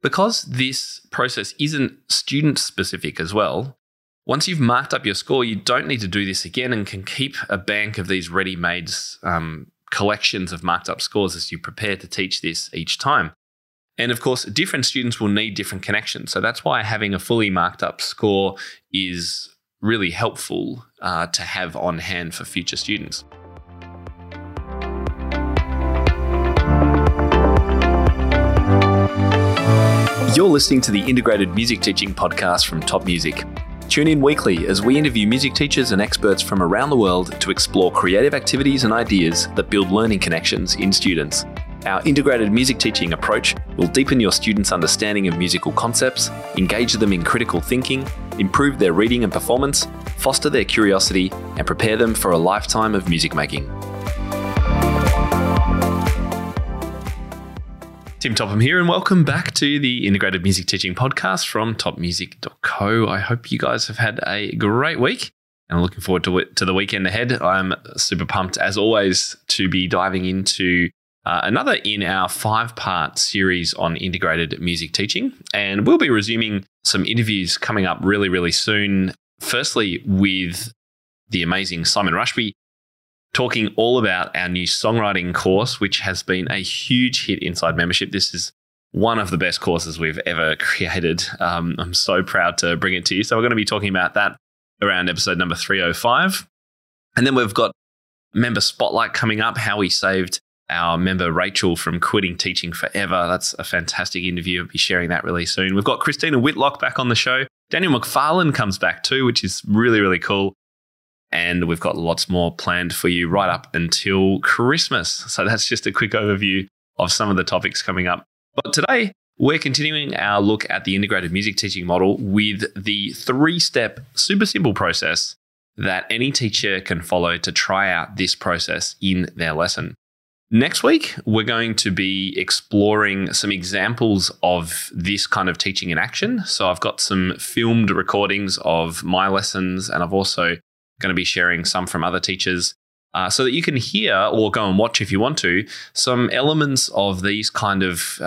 Because this process isn't student specific as well, once you've marked up your score, you don't need to do this again and can keep a bank of these ready-made collections of marked up scores as you prepare to teach this each time. And of course, different students will need different connections. So that's why having a fully marked up score is really helpful to have on hand for future students. You're listening to the Integrated Music Teaching Podcast from Top Music. Tune in weekly as we interview music teachers and experts from around the world to explore creative activities and ideas that build learning connections in students. Our integrated music teaching approach will deepen your students' understanding of musical concepts, engage them in critical thinking, improve their reading and performance, foster their curiosity, and prepare them for a lifetime of music making. Tim Topham here, and welcome back to the Integrated Music Teaching Podcast from topmusic.co. I hope you guys have had a great week, and I'm looking forward to the weekend ahead. I'm super pumped, as always, to be diving into another in our 5-part series on integrated music teaching. And we'll be resuming some interviews coming up really, really soon. Firstly, with the amazing Simon Rushby, talking all about our new songwriting course, which has been a huge hit inside membership. This is one of the best courses we've ever created. I'm so proud to bring it to you. So we're going to be talking about that around episode number 305. And then we've got Member Spotlight coming up, how we saved our member Rachel from quitting teaching forever. That's a fantastic interview. I'll be sharing that really soon. We've got Christina Whitlock back on the show. Daniel McFarlane comes back too, which is really, really cool. And we've got lots more planned for you right up until Christmas. So that's just a quick overview of some of the topics coming up. But today, we're continuing our look at the integrated music teaching model with the 3-step super simple process that any teacher can follow to try out this process in their lesson. Next week, we're going to be exploring some examples of this kind of teaching in action. So I've got some filmed recordings of my lessons, and I've also going to be sharing some from other teachers so that you can hear, or go and watch if you want to, some elements of these kind of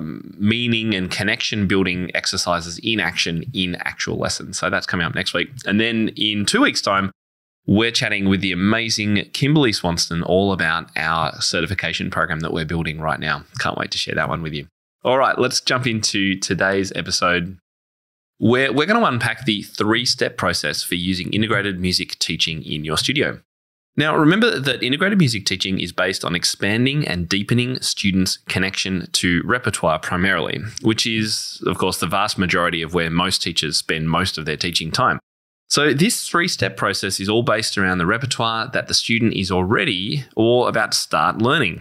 meaning and connection building exercises in action in actual lessons. So that's coming up next week. And then in 2 weeks' time, we're chatting with the amazing Kimberly Swanston all about our certification program that we're building right now. Can't wait to share that one with you. All right, let's jump into today's episode. We're going to unpack the 3-step process for using integrated music teaching in your studio. Now, remember that integrated music teaching is based on expanding and deepening students' connection to repertoire primarily, which is, of course, the vast majority of where most teachers spend most of their teaching time. So this 3-step process is all based around the repertoire that the student is already or about to start learning.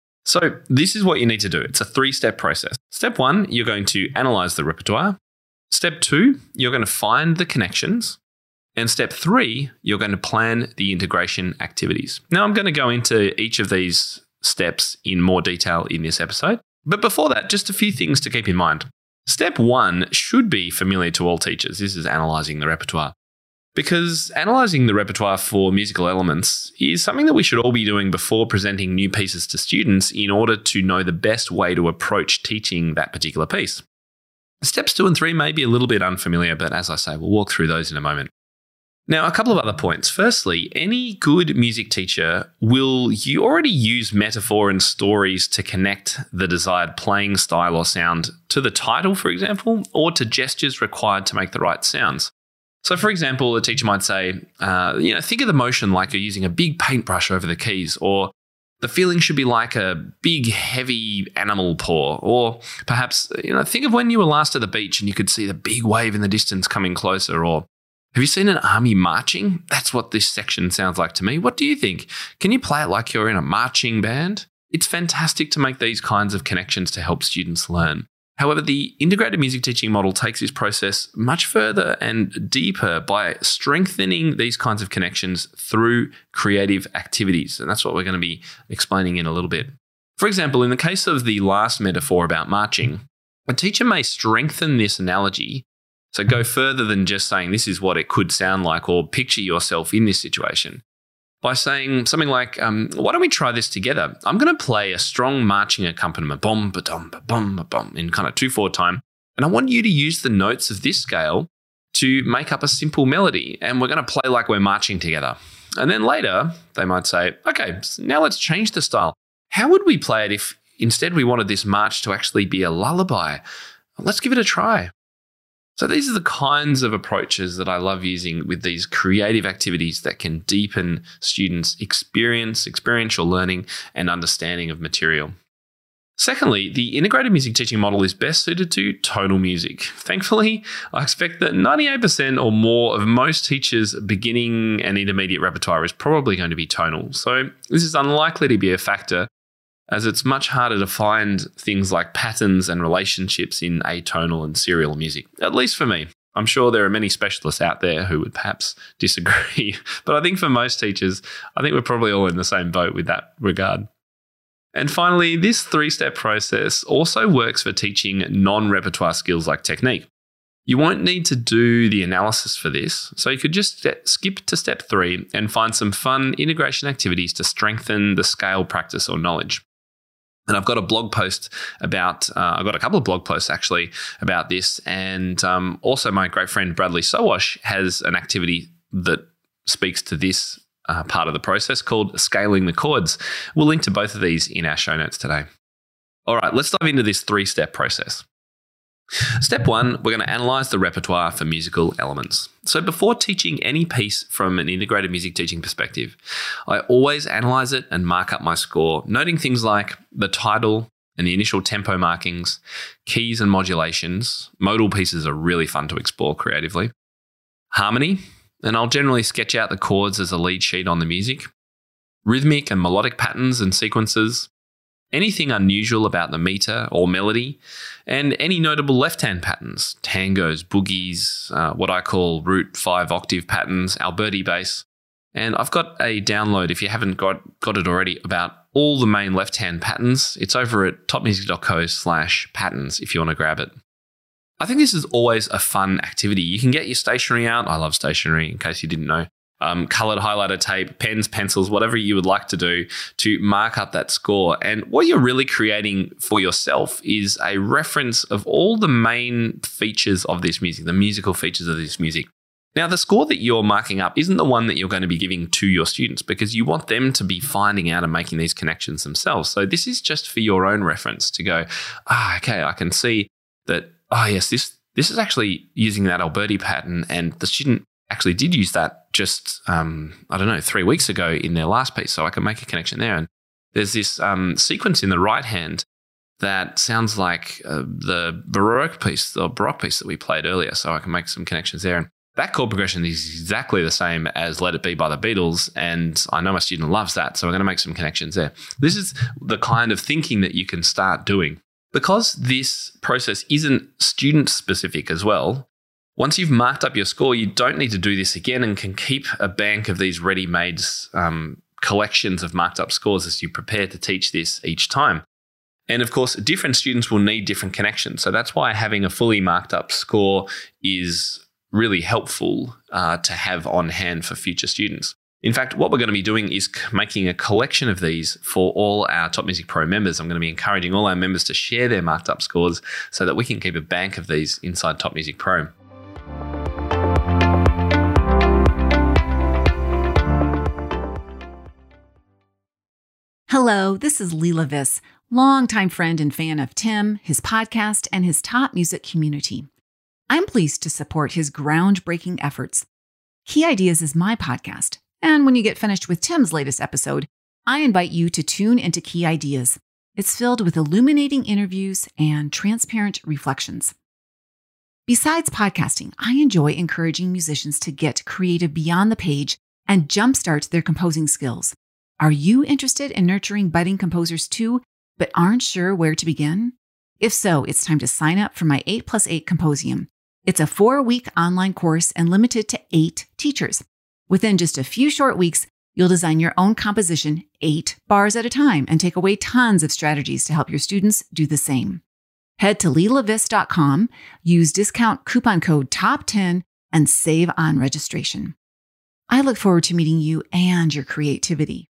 So this is what you need to do. It's a 3-step process. Step 1, you're going to analyze the repertoire. Step 2, you're going to find the connections. And step 3, you're going to plan the integration activities. Now, I'm going to go into each of these steps in more detail in this episode. But before that, just a few things to keep in mind. Step 1 should be familiar to all teachers. This is analysing the repertoire. Because analysing the repertoire for musical elements is something that we should all be doing before presenting new pieces to students in order to know the best way to approach teaching that particular piece. Steps 2 and 3 may be a little bit unfamiliar, but as I say, we'll walk through those in a moment. Now, a couple of other points. Firstly, any good music teacher will already use metaphor and stories to connect the desired playing style or sound to the title, for example, or to gestures required to make the right sounds. So, for example, a teacher might say, think of the motion like you're using a big paintbrush over the keys, or the feeling should be like a big, heavy animal paw. Or perhaps, think of when you were last at the beach and you could see the big wave in the distance coming closer. Or have you seen an army marching? That's what this section sounds like to me. What do you think? Can you play it like you're in a marching band? It's fantastic to make these kinds of connections to help students learn. However, the integrated music teaching model takes this process much further and deeper by strengthening these kinds of connections through creative activities. And that's what we're going to be explaining in a little bit. For example, in the case of the last metaphor about marching, a teacher may strengthen this analogy, so go further than just saying this is what it could sound like or picture yourself in this situation, by saying something like, why don't we try this together? I'm going to play a strong marching accompaniment, bom, ba-dum, ba-bum, ba-bum, in kind of 2/4 time. And I want you to use the notes of this scale to make up a simple melody. And we're going to play like we're marching together. And then later, they might say, okay, now let's change the style. How would we play it if instead we wanted this march to actually be a lullaby? Let's give it a try. So these are the kinds of approaches that I love using with these creative activities that can deepen students' experiential learning and understanding of material. Secondly, the integrated music teaching model is best suited to tonal music. Thankfully, I expect that 98% or more of most teachers' beginning and intermediate repertoire is probably going to be tonal. So this is unlikely to be a factor, as it's much harder to find things like patterns and relationships in atonal and serial music, at least for me. I'm sure there are many specialists out there who would perhaps disagree, but I think for most teachers, I think we're probably all in the same boat with that regard. And finally, this 3-step process also works for teaching non-repertoire skills like technique. You won't need to do the analysis for this, so you could just skip to step 3 and find some fun integration activities to strengthen the scale practice or knowledge. And I've got a blog post about, I've got a couple of blog posts actually about this. And also my great friend Bradley Sowash has an activity that speaks to this part of the process called Scaling the Chords. We'll link to both of these in our show notes today. All right, let's dive into this 3-step process. Step 1, we're going to analyze the repertoire for musical elements. So before teaching any piece from an integrated music teaching perspective, I always analyze it and mark up my score, noting things like the title and the initial tempo markings, keys and modulations. Modal pieces are really fun to explore creatively. Harmony, and I'll generally sketch out the chords as a lead sheet on the music. Rhythmic and melodic patterns and sequences. Anything unusual about the meter or melody, and any notable left-hand patterns, tangos, boogies, what I call root 5 octave patterns, Alberti bass. And I've got a download, if you haven't got it already, about all the main left-hand patterns. It's over at topmusic.co/patterns if you want to grab it. I think this is always a fun activity. You can get your stationery out. I love stationery, in case you didn't know. Coloured highlighter tape, pens, pencils, whatever you would like to do to mark up that score. And what you're really creating for yourself is a reference of all the main features of this music, the musical features of this music. Now, the score that you're marking up isn't the one that you're going to be giving to your students because you want them to be finding out and making these connections themselves. So this is just for your own reference to go, okay, I can see that, yes, this is actually using that Alberti pattern, and the student actually did use that just, 3 weeks ago in their last piece. So I can make a connection there. And there's this sequence in the right hand that sounds like the Baroque piece that we played earlier. So I can make some connections there. And that chord progression is exactly the same as Let It Be by the Beatles. And I know my student loves that. So I'm going to make some connections there. This is the kind of thinking that you can start doing. Because this process isn't student specific as well, once you've marked up your score, you don't need to do this again and can keep a bank of these ready-made collections of marked up scores as you prepare to teach this each time. And of course, different students will need different connections. So that's why having a fully marked up score is really helpful to have on hand for future students. In fact, what we're going to be doing is making a collection of these for all our Top Music Pro members. I'm going to be encouraging all our members to share their marked up scores so that we can keep a bank of these inside Top Music Pro. Hello, this is Leela Viss, longtime friend and fan of Tim, his podcast, and his top music community. I'm pleased to support his groundbreaking efforts. Key Ideas is my podcast, and when you get finished with Tim's latest episode, I invite you to tune into Key Ideas. It's filled with illuminating interviews and transparent reflections. Besides podcasting, I enjoy encouraging musicians to get creative beyond the page and jumpstart their composing skills. Are you interested in nurturing budding composers too, but aren't sure where to begin? If so, it's time to sign up for my 8+8 Composium. It's a 4-week online course and limited to 8 teachers. Within just a few short weeks, you'll design your own composition 8 bars at a time and take away tons of strategies to help your students do the same. Head to leelaviss.com, use discount coupon code TOP10, and save on registration. I look forward to meeting you and your creativity.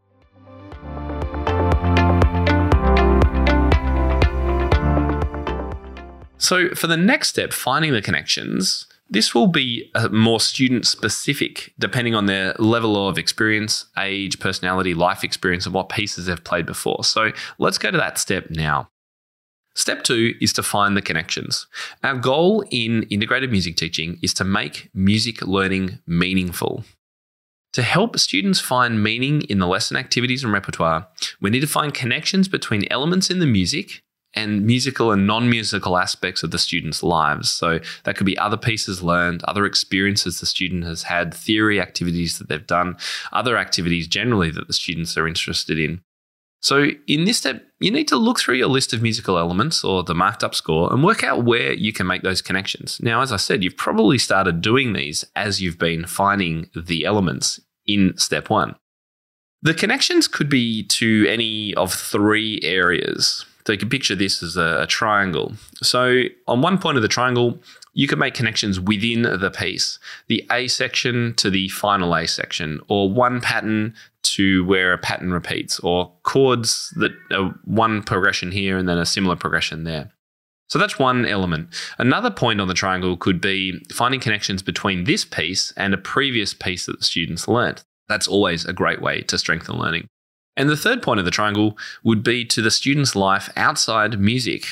So for the next step, finding the connections, this will be more student-specific, depending on their level of experience, age, personality, life experience, and what pieces they've played before. So let's go to that step now. Step 2 is to find the connections. Our goal in integrated music teaching is to make music learning meaningful. To help students find meaning in the lesson activities and repertoire, we need to find connections between elements in the music and musical and non-musical aspects of the students' lives. So that could be other pieces learned, other experiences the student has had, theory activities that they've done, other activities generally that the students are interested in. So in this step, you need to look through your list of musical elements or the marked up score and work out where you can make those connections. Now, as I said, you've probably started doing these as you've been finding the elements in step 1. The connections could be to any of 3 areas. So you can picture this as a triangle. So on one point of the triangle, you can make connections within the piece, the A section to the final A section, or one pattern to where a pattern repeats, or chords that are one progression here and then a similar progression there. So that's one element. Another point on the triangle could be finding connections between this piece and a previous piece that the students learnt. That's always a great way to strengthen learning. And the third point of the triangle would be to the student's life outside music.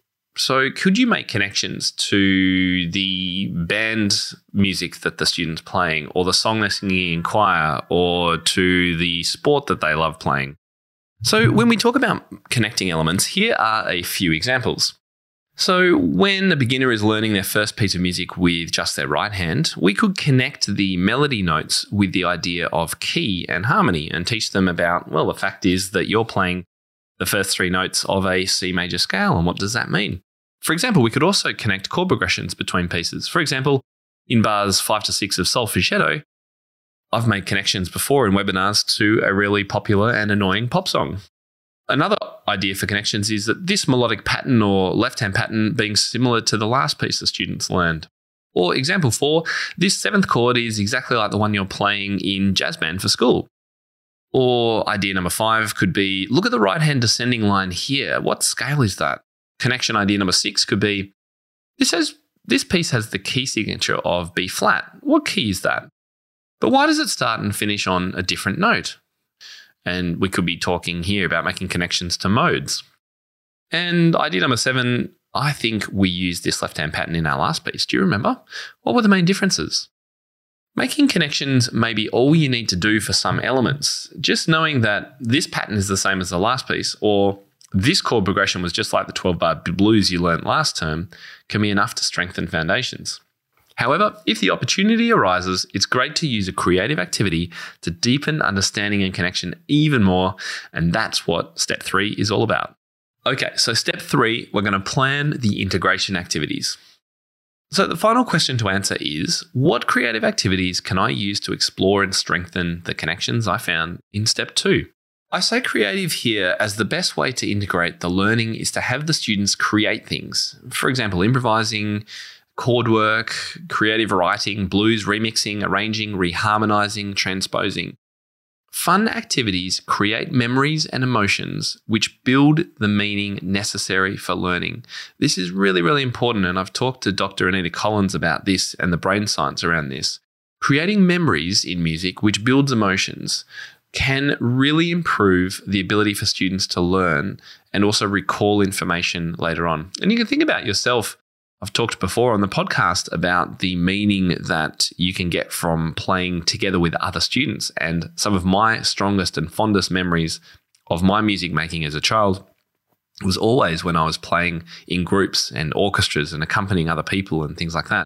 So could you make connections to the band music that the student's playing, or the song they're singing in choir, or to the sport that they love playing? So when we talk about connecting elements, here are a few examples. So when a beginner is learning their first piece of music with just their right hand, we could connect the melody notes with the idea of key and harmony and teach them about, well, the fact is that you're playing the first 3 notes of a C major scale, and what does that mean? For example, we could also connect chord progressions between pieces. For example, in bars 5 to 6 of Solfeggio, I've made connections before in webinars to a really popular and annoying pop song. Another idea for connections is that this melodic pattern or left-hand pattern being similar to the last piece the students learned. Or example 4, this 7th chord is exactly like the one you're playing in jazz band for school. Or idea number 5 could be, look at the right-hand descending line here. What scale is that? Connection idea number 6 could be, this piece has the key signature of B flat. What key is that? But why does it start and finish on a different note? And we could be talking here about making connections to modes. And idea number 7, I think we used this left-hand pattern in our last piece. Do you remember? What were the main differences? Making connections may be all you need to do for some elements. Just knowing that this pattern is the same as the last piece, or this chord progression was just like the 12-bar blues you learnt last term, can be enough to strengthen foundations. However, if the opportunity arises, it's great to use a creative activity to deepen understanding and connection even more, and that's what step 3 is all about. Okay, so step 3, we're going to plan the integration activities. So the final question to answer is, what creative activities can I use to explore and strengthen the connections I found in step 2? I say creative here as the best way to integrate the learning is to have the students create things. For example, improvising, chord work, creative writing, blues remixing, arranging, reharmonizing, transposing. Fun activities create memories and emotions which build the meaning necessary for learning. This is really, really important, and I've talked to Dr. Anita Collins about this and the brain science around this. Creating memories in music which builds emotions can really improve the ability for students to learn and also recall information later on. And you can think about yourself. I've talked before on the podcast about the meaning that you can get from playing together with other students. And some of my strongest and fondest memories of my music making as a child was always when I was playing in groups and orchestras and accompanying other people and things like that.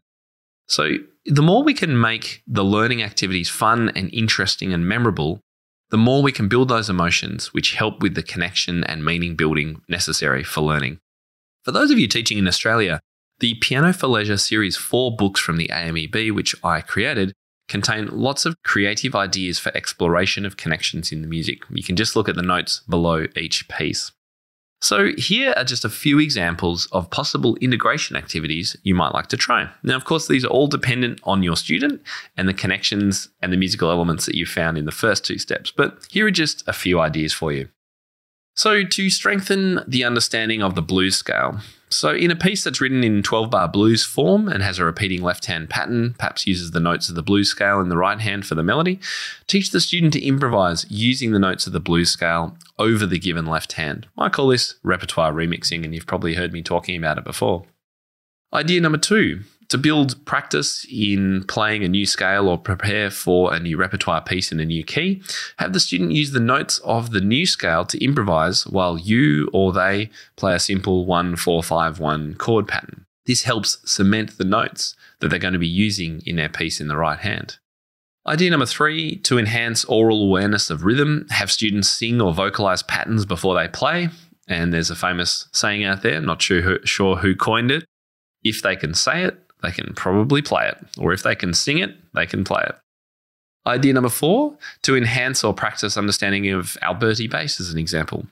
So the more we can make the learning activities fun and interesting and memorable, the more we can build those emotions which help with the connection and meaning building necessary for learning. For those of you teaching in Australia, the Piano for Leisure Series 4 books from the AMEB, which I created, contain lots of creative ideas for exploration of connections in the music. You can just look at the notes below each piece. So here are just a few examples of possible integration activities you might like to try. Now, of course, these are all dependent on your student and the connections and the musical elements that you found in the first two steps, but here are just a few ideas for you. So to strengthen the understanding of the blues scale, so in a piece that's written in 12-bar blues form and has a repeating left-hand pattern, perhaps uses the notes of the blues scale in the right hand for the melody, teach the student to improvise using the notes of the blues scale over the given left hand. I call this repertoire remixing, and you've probably heard me talking about it before. Idea number 2, to build practice in playing a new scale or prepare for a new repertoire piece in a new key, have the student use the notes of the new scale to improvise while you or they play a simple 1-4-5-1 chord pattern. This helps cement the notes that they're going to be using in their piece in the right hand. Idea number 3, to enhance oral awareness of rhythm, have students sing or vocalize patterns before they play. And there's a famous saying out there, not sure who coined it. If they can say it, they can probably play it. Or if they can sing it, they can play it. Idea number 4, to enhance or practice understanding of Alberti bass as an example.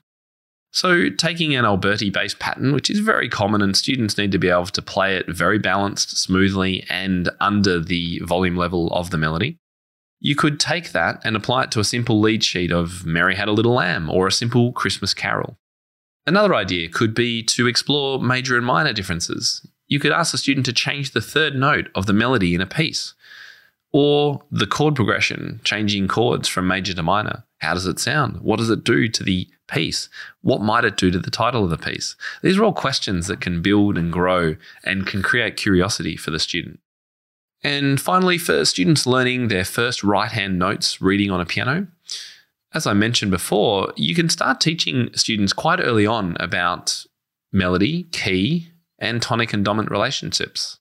So taking an Alberti bass pattern, which is very common and students need to be able to play it very balanced, smoothly, and under the volume level of the melody, you could take that and apply it to a simple lead sheet of Mary Had a Little Lamb or a simple Christmas carol. Another idea could be to explore major and minor differences. You could ask the student to change the third note of the melody in a piece, or the chord progression, changing chords from major to minor. How does it sound? What does it do to the piece? What might it do to the title of the piece? These are all questions that can build and grow and can create curiosity for the student. And finally, for students learning their first right-hand notes reading on a piano, as I mentioned before, you can start teaching students quite early on about melody, key, and tonic and dominant relationships.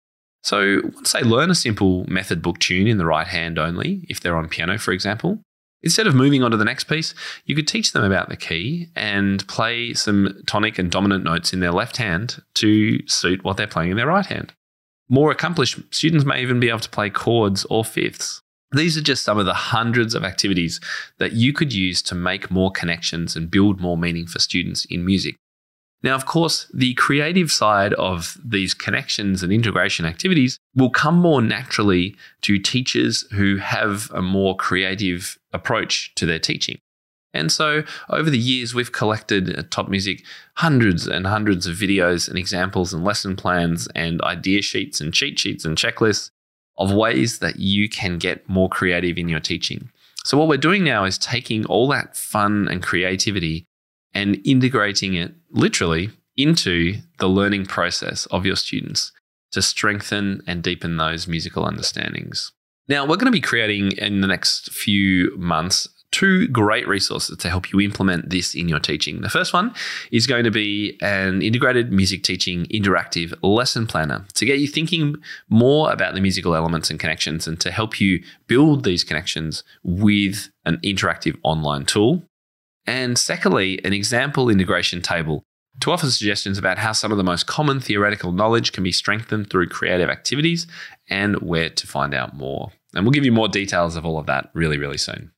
So once they learn a simple method book tune in the right hand only, if they're on piano, for example, instead of moving on to the next piece, you could teach them about the key and play some tonic and dominant notes in their left hand to suit what they're playing in their right hand. More accomplished students may even be able to play chords or fifths. These are just some of the hundreds of activities that you could use to make more connections and build more meaning for students in music. Now, of course, the creative side of these connections and integration activities will come more naturally to teachers who have a more creative approach to their teaching. And so over the years, we've collected at Top Music hundreds and hundreds of videos and examples and lesson plans and idea sheets and cheat sheets and checklists of ways that you can get more creative in your teaching. So what we're doing now is taking all that fun and creativity and integrating it literally into the learning process of your students to strengthen and deepen those musical understandings. Now, we're going to be creating in the next few months 2 great resources to help you implement this in your teaching. The first one is going to be an integrated music teaching interactive lesson planner to get you thinking more about the musical elements and connections and to help you build these connections with an interactive online tool. And secondly, an example integration table to offer suggestions about how some of the most common theoretical knowledge can be strengthened through creative activities and where to find out more. And we'll give you more details of all of that really, really soon.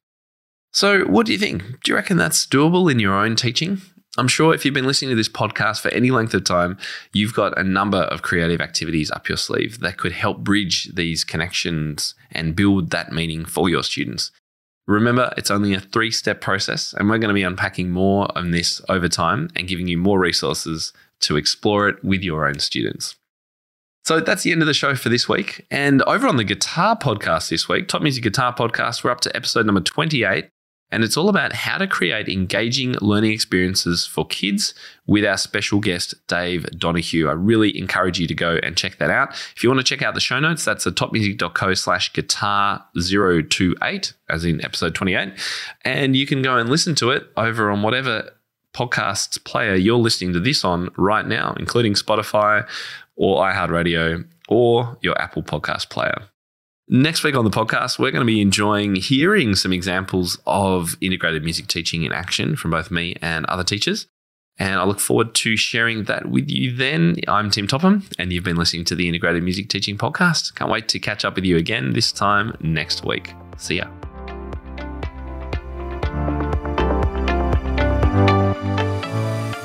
So what do you think? Do you reckon that's doable in your own teaching? I'm sure if you've been listening to this podcast for any length of time, you've got a number of creative activities up your sleeve that could help bridge these connections and build that meaning for your students. Remember, it's only a 3-step process, and we're going to be unpacking more on this over time and giving you more resources to explore it with your own students. So that's the end of the show for this week. And over on the Guitar Podcast this week, Top Music Guitar Podcast, we're up to episode number 28. And it's all about how to create engaging learning experiences for kids with our special guest, Dave Donahue. I really encourage you to go and check that out. If you want to check out the show notes, that's at topmusic.co/guitar028, as in episode 28. And you can go and listen to it over on whatever podcasts player you're listening to this on right now, including Spotify or iHeartRadio or your Apple podcast player. Next week on the podcast, we're going to be enjoying hearing some examples of integrated music teaching in action from both me and other teachers. And I look forward to sharing that with you then. I'm Tim Topham, and you've been listening to the Integrated Music Teaching Podcast. Can't wait to catch up with you again this time next week. See ya.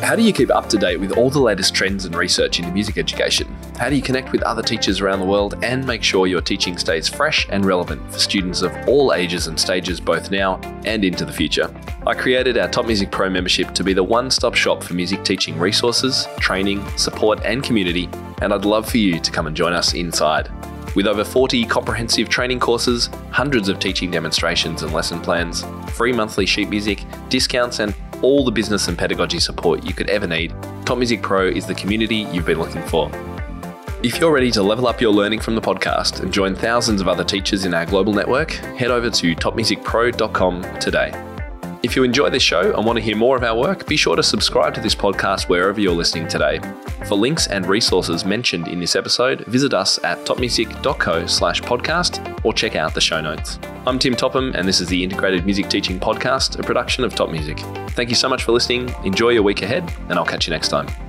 How do you keep up to date with all the latest trends and research into music education? How do you connect with other teachers around the world and make sure your teaching stays fresh and relevant for students of all ages and stages, both now and into the future? I created our Top Music Pro membership to be the one-stop shop for music teaching resources, training, support, and community, and I'd love for you to come and join us inside. With over 40 comprehensive training courses, hundreds of teaching demonstrations and lesson plans, free monthly sheet music, discounts, and all the business and pedagogy support you could ever need, Top Music Pro is the community you've been looking for. If you're ready to level up your learning from the podcast and join thousands of other teachers in our global network, head over to topmusicpro.com today. If you enjoy this show and want to hear more of our work, be sure to subscribe to this podcast wherever you're listening today. For links and resources mentioned in this episode, visit us at topmusic.co/podcast or check out the show notes. I'm Tim Topham, and this is the Integrated Music Teaching Podcast, a production of Top Music. Thank you so much for listening. Enjoy your week ahead, and I'll catch you next time.